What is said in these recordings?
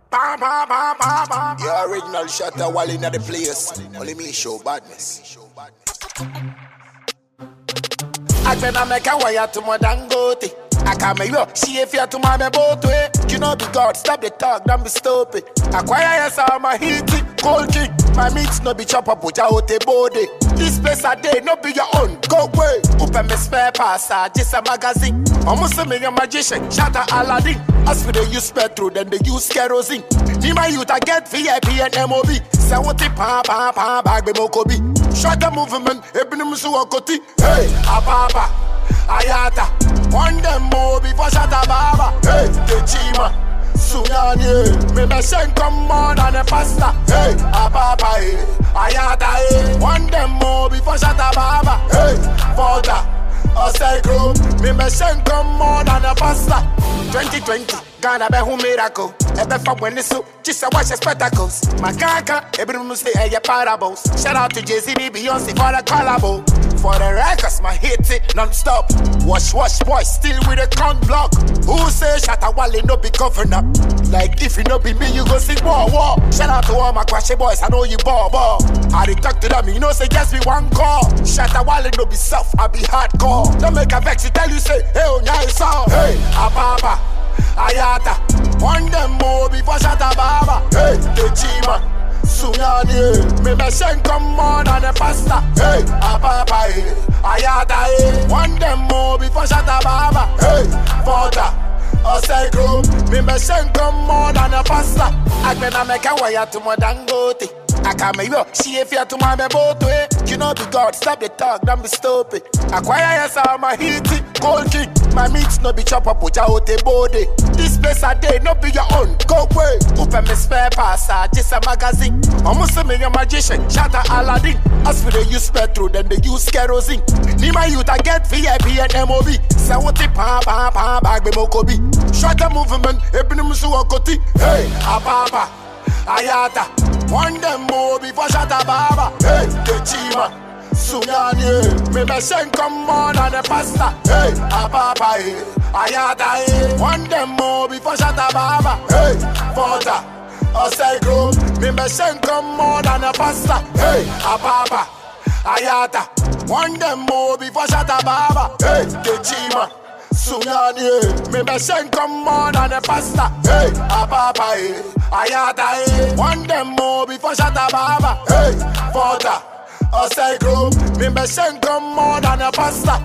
Bam, bam, bam, bam, bam. Your original Shatta Wale in the place. Only me show badness. I can make a wire to my dangote. I can't make you see if you're to my boat way. You know be God, stop the talk, don't be stupid. Acquire yes, I'm a heaty, cold king. My meats no be chop up with out a body. This place a day, no be your own, go away. Open me spare pass, just a magazine. Almost a million magician, Shatta Aladdin. As for the use petrol, then they use kerosene. Me my youth, I get VIP and MOB. Say what it pa pa pa bag be mokobi. Shut the movement, ebnim suokoti. Hey, ababa, ayata. One them more before Shatta Baba. Hey, Techima, Sunyani. Me me send come on and a pasta. Hey, ababa, ayata. One them more before Shatta Baba. Hey, Fota. Osegro, me me send come on and a pasta. 2020, Ghana be who miracle. Ebe fa when this so, just watch the spectacles. Makaka, everyone say a parables. Shout out to Jay-Z, Beyonce for the collabo. For the records, my hit it non-stop. Wash, boy, still with a count block. Who say Shatta Wale no be governor? Like if you no be me, you go sing war. Shout out to all my crashy boys, I know you ball. I dey talk to them, you know say just be one call. Shatta Wale no be soft, I be hardcore. Don't make a vex, you tell you say, hey, oh, nice song. Hey, ababa, ayata. One them more before Shatta Baba. Hey, Techima, Sunyani. Me me send come on and a pasta. Hey, ababa, ayata. One them more before Shatta Baba. Hey, Fota. Osegro, me me send come on and a pasta. I can make a wire to my dangote. I can't make you see if you're to my boat way. You know be God, stop the talk, don't be stupid. Acquire yes, I'm a heaty, cold king. My meats no be chop up with out a body. This place a day, no be your own, go away. Open me spare pass, just a magazine. Almost a million magician, Shatta Aladdin. As for the use petrol, then they use kerosene. Me my youth, I get VIP and MOB. Say what it pa pa pa bag be mokobi. Shut the movement, ebnim suokoti. Hey, ababa, ayata. One them more before Shatta Baba. Hey, Techima, Sunyani. Me me send come on and a pasta. Hey, ababa, ayata. One them more before Shatta Baba. Hey, Fota, Osegro. Me me send come on and a pasta. Hey, ababa, ayata. One them more before Shatta Baba. Hey, Techima, Sunyani. Me me send come on and a pasta. Hey, ababa, ayata. One them more before Shatta Baba. Hey, Fota, Osegro. Me me send come on and a pasta.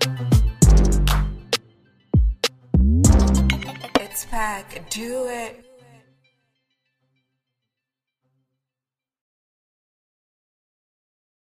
It's Pac, do it.